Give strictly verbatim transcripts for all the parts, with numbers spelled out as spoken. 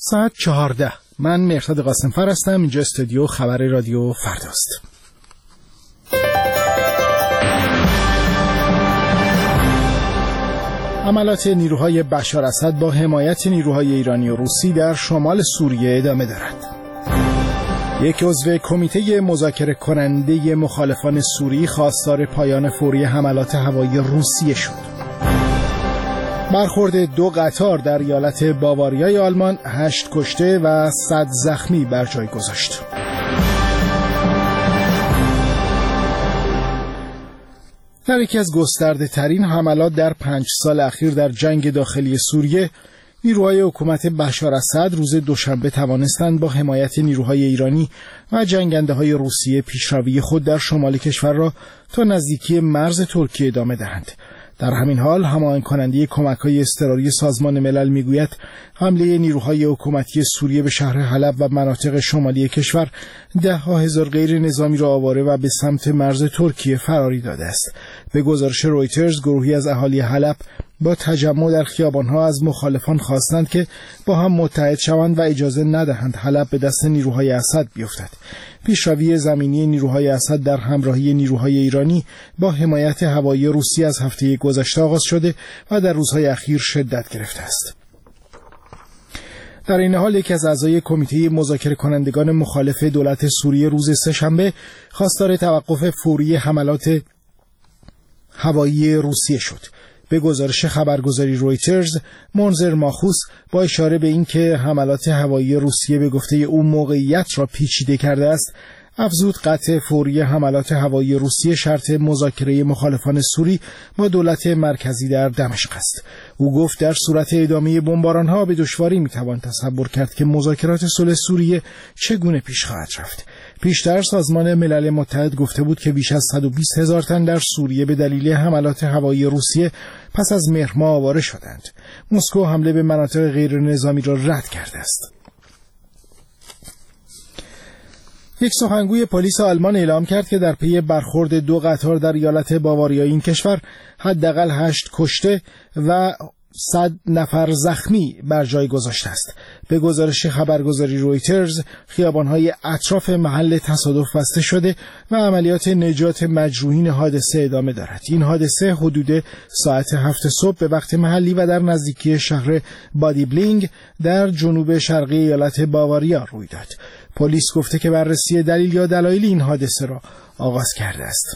ساعت چهارده. من مهرداد قاسمفر هستم. اینجا استودیو خبر رادیو فرداست. حملات نیروهای بشار اسد با حمایت نیروهای ایرانی و روسی در شمال سوریه ادامه دارد. یک عضو کمیته مذاکره کننده مخالفان سوری خواستار پایان فوری حملات هوایی روسیه شد. برخورد دو قطار در ایالت باواریای آلمان هشت کشته و صد زخمی بر جای گذاشت. در یکی از گسترده ترین حملات در پنج سال اخیر در جنگ داخلی سوریه، نیروهای حکومت بشار اسد روز دوشنبه توانستند با حمایت نیروهای ایرانی و جنگنده های روسیه پیشروی خود در شمال کشور را تا نزدیکی مرز ترکیه ادامه دهند. در همین حال هماهنگ کننده کمک‌های اضطراری سازمان ملل میگوید حمله نیروهای حکومتی سوریه به شهر حلب و مناطق شمالی کشور ده ها هزار غیر نظامی را آواره و به سمت مرز ترکیه فراری داده است. به گزارش رویترز، گروهی از اهالی حلب با تجمع در خیابان‌ها از مخالفان خواستند که با هم متحد شوند و اجازه ندهند حلب به دست نیروهای اسد بیفتد. پیشروی زمینی نیروهای اسد در همراهی نیروهای ایرانی با حمایت هوایی روسی از هفته گذشته آغاز شده و در روزهای اخیر شدت گرفته است. در این حال یکی از اعضای کمیته مذاکره کنندگان مخالف دولت سوریه روز سه‌شنبه خواستار توقف فوری حملات هوایی روسیه شد. به گزارش خبرگزاری رویترز، منذر ماخوس با اشاره به اینکه حملات هوایی روسیه به گفته او موقعیت را پیچیده کرده است، افزود قطع فوری حملات هوایی روسیه شرط مذاکره مخالفان سوری با دولت مرکزی در دمشق است. او گفت در صورت ادامه بمباران‌ها به دشواری میتوان تصور کرد که مذاکرات صلح سوریه چگونه پیش خواهد رفت. پیشتر سازمان ملل متحد گفته بود که بیش از صد و بیست هزار تن در سوریه به دلیل حملات هوایی روسیه پس از مهر ماه آواره شدند. مسکو حمله به مناطق غیر نظامی را رد کرده است. یک سخنگوی پلیس آلمان اعلام کرد که در پی برخورد دو قطار در ایالت باواریای این کشور حداقل هشت کشته و صد نفر زخمی بر جای گذاشته است. به گزارش خبرگزاری رویترز، خیابان‌های اطراف محل تصادف بسته شده و عملیات نجات مجروحین حادثه ادامه دارد. این حادثه حدود ساعت هفت صبح به وقت محلی و در نزدیکی شهر بادیبلینگ در جنوب شرقی ایالت باواریا روی داد. پلیس گفته که بررسی دلیل یا دلایل این حادثه را آغاز کرده است.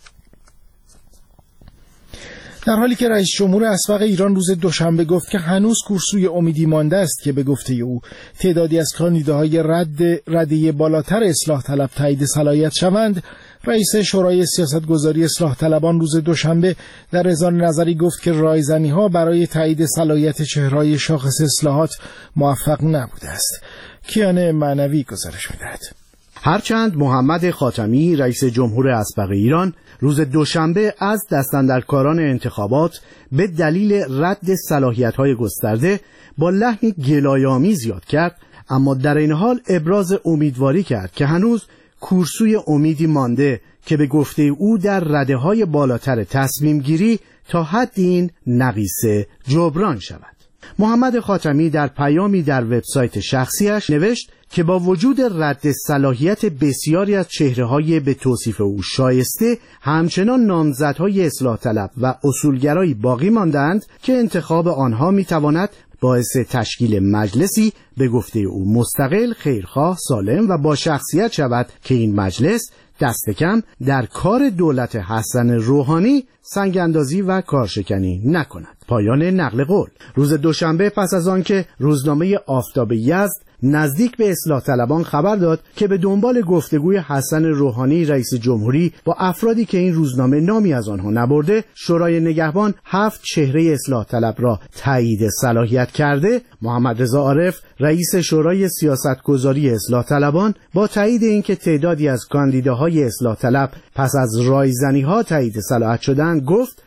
در حالی که رئیس جمهور اسبق ایران روز دوشنبه گفت که هنوز کورسوی امیدی مانده است که به گفته او تعدادی از کاندیداهای رد رده بالاتر اصلاح طلب تایید صلاحیت شوند، رئیس شورای سیاستگذاری اصلاح طلبان روز دوشنبه در اظهار نظری گفت که رایزنی‌ها برای تایید صلاحیت چهره‌های شاخص اصلاحات موفق نبوده است. کیان معنوی گزارش می‌دهد. هرچند محمد خاتمی رئیس جمهور اسبق ایران روز دوشنبه از دستاندرکاران انتخابات به دلیل رد صلاحیت‌های گسترده با لحنی گلایه‌آمیز یاد کرد، اما در این حال ابراز امیدواری کرد که هنوز کورسوی امیدی مانده که به گفته او در رده‌های بالاتر تصمیم گیری تا حد این نقیصه جبران شود. محمد خاتمی در پیامی در وبسایت شخصیش نوشت که با وجود رد صلاحیت بسیاری از چهره‌های به توصیف او شایسته، همچنان نامزدهای اصلاح طلب و اصولگرایی باقی ماندند که انتخاب آنها میتواند باعث تشکیل مجلسی به گفته او مستقل، خیرخواه، سالم و با شخصیت شود که این مجلس دست کم در کار دولت حسن روحانی سنگ‌اندازی و کارشکنی نکند. پایان نقل قول. روز دوشنبه پس از آنکه روزنامه آفتاب یزد نزدیک به اصلاح طلبان خبر داد که به دنبال گفتگوی حسن روحانی رئیس جمهوری با افرادی که این روزنامه نامی از آنها نبرده، شورای نگهبان هفت چهره اصلاح طلب را تایید صلاحیت کرده، محمد رضا عارف رئیس شورای سیاستگذاری اصلاح طلبان با تایید اینکه تعدادی از کاندیداهای اصلاح طلب پس از رایزنی‌ها تایید صلاحیت شدند گفت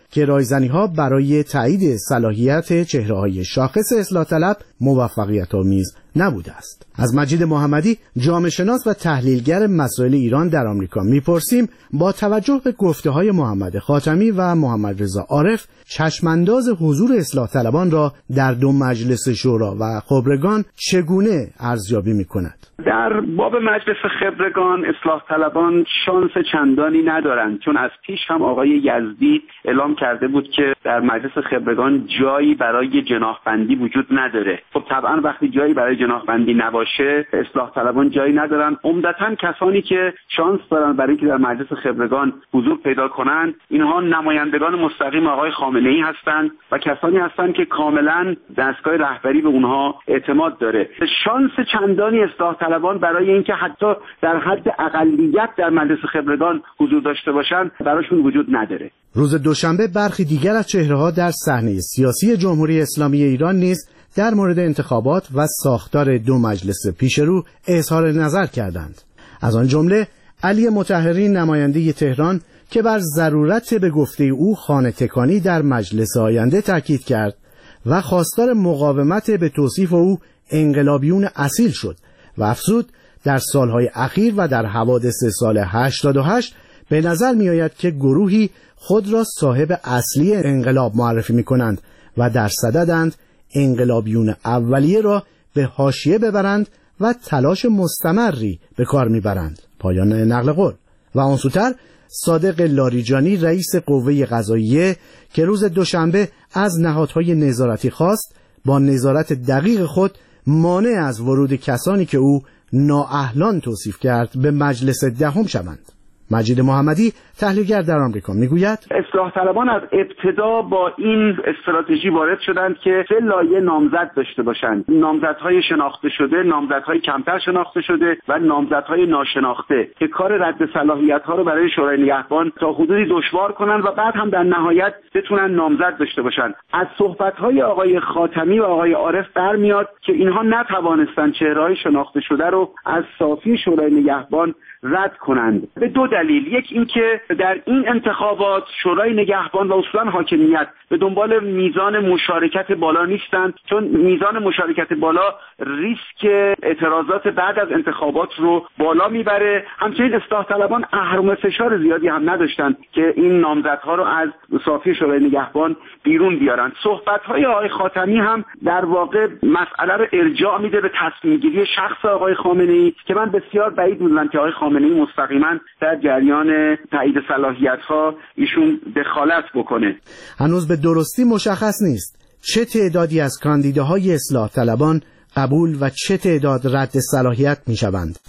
که رایزنی‌ها برای تایید صلاحیت چهره‌های شاخص اصلاح طلب موفقیت‌آمیز نبوده است. از مجید محمدی، جامعه شناس و تحلیلگر مسائل ایران در آمریکا میپرسیم با توجه به گفته‌های محمد خاتمی و محمد رضا عارف چشمانداز حضور اصلاح طلبان را در دو مجلس شورا و خبرگان چگونه ارزیابی می‌کند؟ در باب مجلس خبرگان اصلاح طلبان شانس چندانی ندارند، چون از پیش هم آقای یزدی اعلام کرده بود که در مجلس خبرگان جایی برای جناحبندی وجود نداره. خب طبعا وقتی جایی برای جناحبندی نباشه اصلاح طلبان جایی ندارن. عمدتاً کسانی که شانس دارن برای اینکه در مجلس خبرگان حضور پیدا کنند اینها نمایندگان مستقیم آقای خامنه‌ای هستند و کسانی هستند که کاملا دستگاه رهبری به اونها اعتماد داره. شانس چندانی اصلاح طلبان برای اینکه حتی در حد اقلیت در مجلس خبرگان حضور داشته باشند براشون وجود نداره. روز دوشنبه برخی دیگر از چهره‌ها در صحنه سیاسی جمهوری اسلامی ایران نیز در مورد انتخابات و ساختار دو مجلس پیشرو اظهار نظر کردند. از آن جمله علی مطهری نماینده تهران که بر ضرورت به گفته او خانه تکانی در مجلس آینده تاکید کرد و خواستار مقاومت به توصیف او انقلابیون اصیل شد و افزود در سالهای اخیر و در حوادث سال هشتاد و هشت به نظر می آید که گروهی خود را صاحب اصلی انقلاب معرفی می کنند و در صددند انقلابیون اولیه را به حاشیه ببرند و تلاش مستمری به کار می برند. پایان نقل قول. و آن سوتر صادق لاریجانی رئیس قوه قضاییه که روز دوشنبه از نهادهای نظارتی خواست با نظارت دقیق خود مانع از ورود کسانی که او نااهلان توصیف کرد به مجلس دهم شوند. مجید محمدی تحلیلگر در آمریکا میگوید اصلاح طلبان از ابتدا با این استراتژی وارد شدند که سه لایه نامزد داشته باشند: نامزدهای شناخته شده، نامزدهای کمتر شناخته شده و نامزدهای ناشناخته، که کار رد صلاحیت‌ها رو برای شورای نگهبان تا حدودی دشوار کنند و بعد هم در نهایت بتونن نامزد داشته باشند. از صحبت‌های آقای خاتمی و آقای عارف برمیاد که اینها نتوانستند چهره‌های شناخته شده رو از صافی شورای نگهبان رد کنند. به دو دلیل: یک اینکه در این انتخابات شورای نگهبان و اصولا حاکمیت به دنبال میزان مشارکت بالا نیستند، چون میزان مشارکت بالا ریسک اعتراضات بعد از انتخابات رو بالا میبره. همچنین اصلاح طلبان اهرم فشار زیادی هم نداشتند که این نامزدها رو از صافی شورای نگهبان بیرون بیارند. صحبت‌های آقای خاتمی هم در واقع مسئله رو ارجاع میده به تصمیم گیری شخص آقای خامنه‌ای که من بسیار بعید می‌دونم که آقای خامنه‌ای مستقیما در جریان تایید صلاحیت‌ها ایشون دخالت بکنه. هنوز به درستی مشخص نیست چه تعدادی از کاندیداهای اصلاح طلبان قبول و چه تعداد رد صلاحیت میشوند.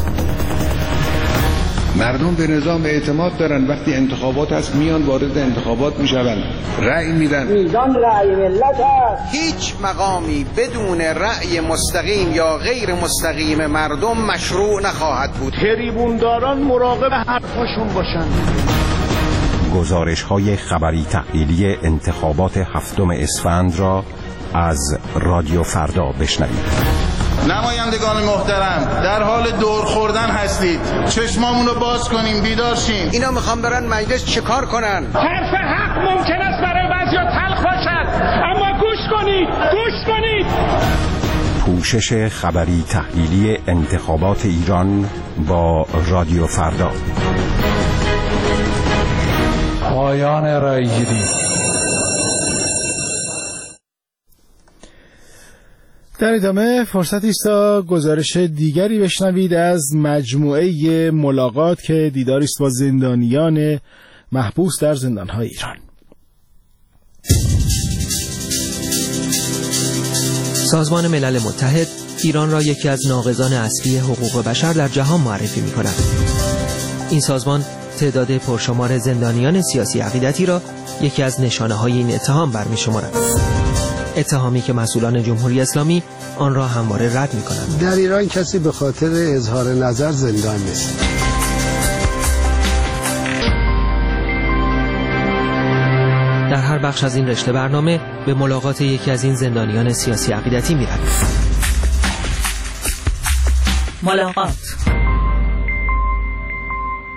مردم به نظام اعتماد دارن، وقتی انتخابات هست میان وارد انتخابات میشوند، رأی میدن. میزان رأی ملت هست. هیچ مقامی بدون رأی مستقیم یا غیر مستقیم مردم مشروع نخواهد بود. تریبونداران مراقب حرفاشون باشن. گزارش‌های خبری تحلیلی انتخابات هفتم اسفند را از رادیو فردا بشنوید. نمایندگان محترم، در حال دور خوردن هستید. چشمامون رو باز کنیم، بیدار شیم. اینا میخوام برن مجلس چیکار کنن؟ حرف حق ممکن است برای بعضیا تلخ باشد، اما گوش کنید، گوش کنید. پوشش خبری تحلیلی انتخابات ایران با رادیو فردا. پایان رایگیری. در ادامه فرصتی است تا گزارش دیگری بشنوید از مجموعه ملاقات که دیداری است با زندانیان محبوس در زندان‌های ایران. سازمان ملل متحد ایران را یکی از ناقضان اصلی حقوق بشر در جهان معرفی می‌کند. این سازمان تعداد پرشمار زندانیان سیاسی عقیدتی را یکی از نشانه‌های این اتهام برمی‌شمارد. اتهامی که مسئولان جمهوری اسلامی آن را همواره رد می‌کنند. در ایران کسی به خاطر اظهار نظر زندان نیست. در هر بخش از این رشته برنامه به ملاقات یکی از این زندانیان سیاسی عقیدتی می‌رویم. ملاقات.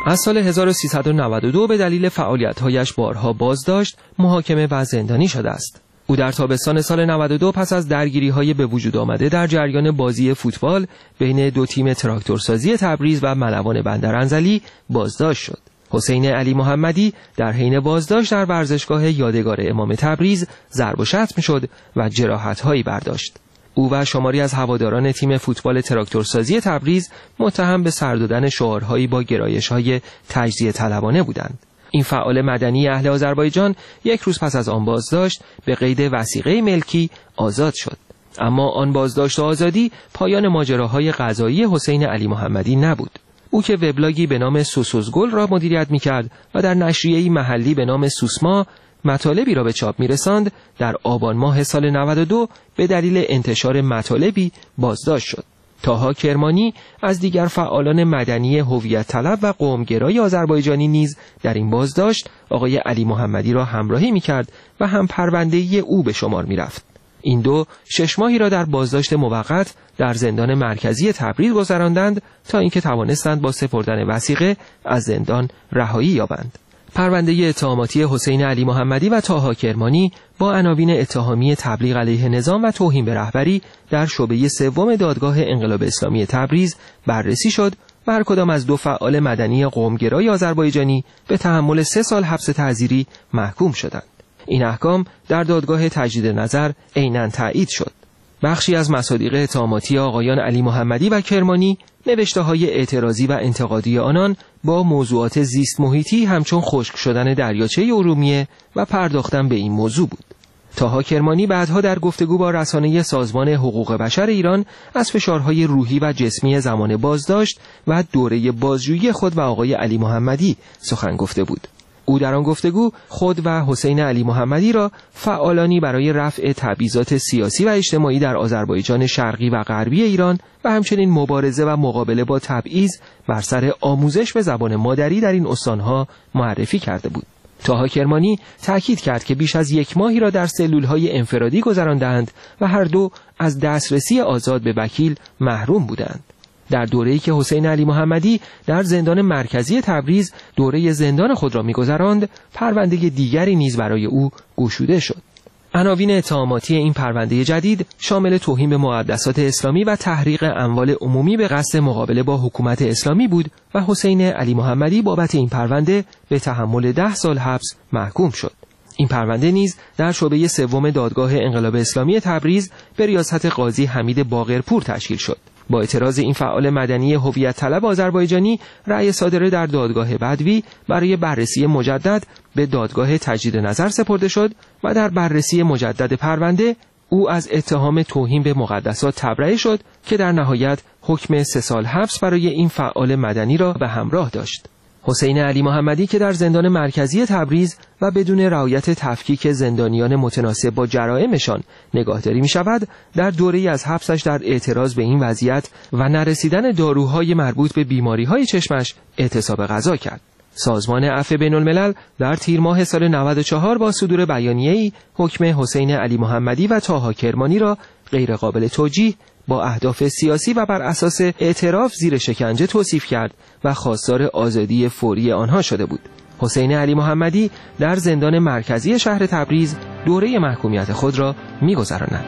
از سال هزار و سیصد و نود و دو به دلیل فعالیت‌هایش بارها بازداشت، محاکمه و زندانی شده است. او در تابستان سال نود و دو پس از درگیری‌های به وجود آمده در جریان بازی فوتبال بین دو تیم تراکتورسازی تبریز و ملوان بندرانزلی بازداشت شد. حسین علی محمدی در حین بازداشت در ورزشگاه یادگار امام تبریز ضرب و شتم شد و جراحت‌هایی برداشت. او و شماری از هواداران تیم فوتبال تراکتورسازی تبریز متهم به سر دادن شعارهایی با گرایش‌های تجزیه طلبانه بودند. این فعال مدنی اهل آذربایجان یک روز پس از آن بازداشت به قید وثیقه ملکی آزاد شد. اما آن بازداشت و آزادی پایان ماجراهای قضایی حسین علی محمدی نبود. او که وبلاگی به نام سوسوزگل را مدیریت می‌کرد و در نشریه‌ای محلی به نام سوسما مطالبی را به چاپ می‌رساند، در آبان ماه سال نود و دو به دلیل انتشار مطالبی بازداشت شد. طاها کرمانی از دیگر فعالان مدنی هویت طلب و قومگرای آذربایجانی نیز در این بازداشت آقای علی محمدی را همراهی می‌کرد و هم پرونده‌ای او به شمار می‌رفت. این دو شش ماهی را در بازداشت موقت در زندان مرکزی تبریز گذراندند تا اینکه توانستند با سپردن وثیقه از زندان رهایی یابند. پرونده اتهاماتی حسین علی محمدی و طاها کرمانی با عناوین اتهامی تبلیغ علیه نظام و توهین به رهبری در شعبه سوم دادگاه انقلاب اسلامی تبریز بررسی شد و هر کدام از دو فعال مدنی قومگرای آذربایجانی به تحمل سه سال حبس تعزیری محکوم شدند. این احکام در دادگاه تجدید نظر عیناً تایید شد. بخشی از مصادیق اتهاماتی آقایان علی محمدی و کرمانی نوشته‌های اعتراضی و انتقادی آنان با موضوعات زیست محیطی همچون خشک شدن دریاچه ارومیه و پرداختن به این موضوع بود. طاها کرمانی بعدها در گفتگو با رسانه سازمان حقوق بشر ایران از فشارهای روحی و جسمی زمان بازداشت و دوره بازجویی خود و آقای علی محمدی سخن گفته بود. او در آن گفتگو خود و حسین علی محمدی را فعالانی برای رفع تبعیضات سیاسی و اجتماعی در آذربایجان شرقی و غربی ایران و همچنین مبارزه و مقابله با تبعیض بر سر آموزش به زبان مادری در این استانها معرفی کرده بود. طاها کرمانی تأکید کرد که بیش از یک ماهی را در سلولهای انفرادی گذراندند و هر دو از دسترسی آزاد به وکیل محروم بودند. در دوره‌ای که حسین علی محمدی در زندان مرکزی تبریز دوره زندان خود را می‌گذراند، پرونده دیگری نیز برای او گشوده شد. عناوین اتهاماتی این پرونده جدید شامل توهین به مقدسات اسلامی و تحریق اموال عمومی به قصد مقابله با حکومت اسلامی بود و حسین علی محمدی بابت این پرونده به تحمل ده سال حبس محکوم شد. این پرونده نیز در شعبه سوم دادگاه انقلاب اسلامی تبریز به ریاست قاضی حمید باقرپور تشکیل شد. با اعتراض این فعال مدنی هویت طلب آذربایجانی، رأی صادره در دادگاه بدوی برای بررسی مجدد به دادگاه تجدید نظر سپرده شد و در بررسی مجدد پرونده او از اتهام توهین به مقدسات تبرئه شد که در نهایت حکم سه سال حبس برای این فعال مدنی را به همراه داشت. حسین علی محمدی که در زندان مرکزی تبریز و بدون رعایت تفکیک زندانیان متناسب با جرائمشان نگاهداری می شود، در دوره‌ای از حبسش در اعتراض به این وضعیت و نرسیدن داروهای مربوط به بیماری‌های چشمش اعتصاب غذا کرد. سازمان عفو بین‌الملل در تیر ماه سال نود و چهار با صدور بیانیه‌ای حکم حسین علی محمدی و طاها کرمانی را غیر قابل توجیه با اهداف سیاسی و بر اساس اعتراف زیر شکنجه توصیف کرد و خواستار آزادی فوری آنها شده بود. حسین علی محمدی در زندان مرکزی شهر تبریز دوره محکومیت خود را می‌گذراند.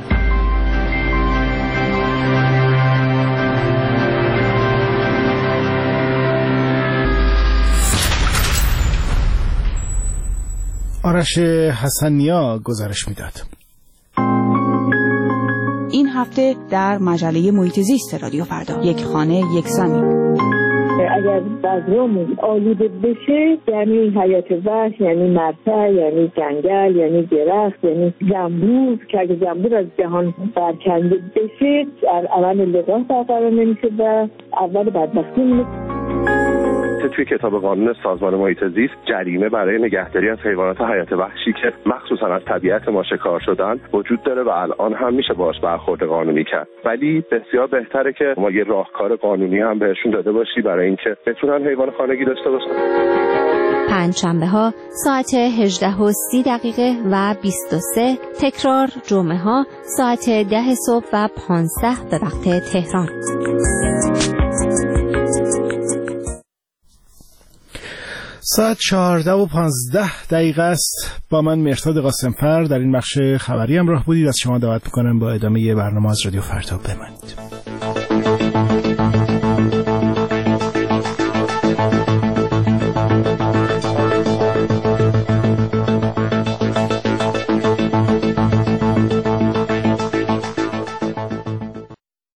آرش حسنیا گزارش میداد. این هفته در مجله محیط زیست رادیو فردا، یک خانه یک زمین. اگر بذرمون آلوده بشه یعنی حیات وحش، یعنی مرتع، یعنی جنگل، یعنی درخت، یعنی زنبور که اگر زنبور از جهان برکنده بشه اول لقاح برقرار نمیشه و اول بدبختی میشه. توی کتاب قانون سازمان محیط زیست جریمه برای نگهداری از حیوانات حیات وحشی که مخصوصا از طبیعت ما شکار شدن وجود داره و الان هم میشه باهاش برخورد قانونی کرد، ولی بسیار بهتره که ما یه راهکار قانونی هم بهشون داده باشی برای اینکه بتونن حیوان خانگی داشته باشن. پنجشنبه ها ساعت هجده و سی دقیقه و بیست و سه، تکرار جمعه ها ساعت ده صبح و پانزده به وقت تهران. ساعت چهارده و پانزده دقیقه است. با من مهرداد قاسمفر در این بخش خبری همراه بودید. از شما دعوت میکنم با ادامه برنامه از رادیو فردا بمانید.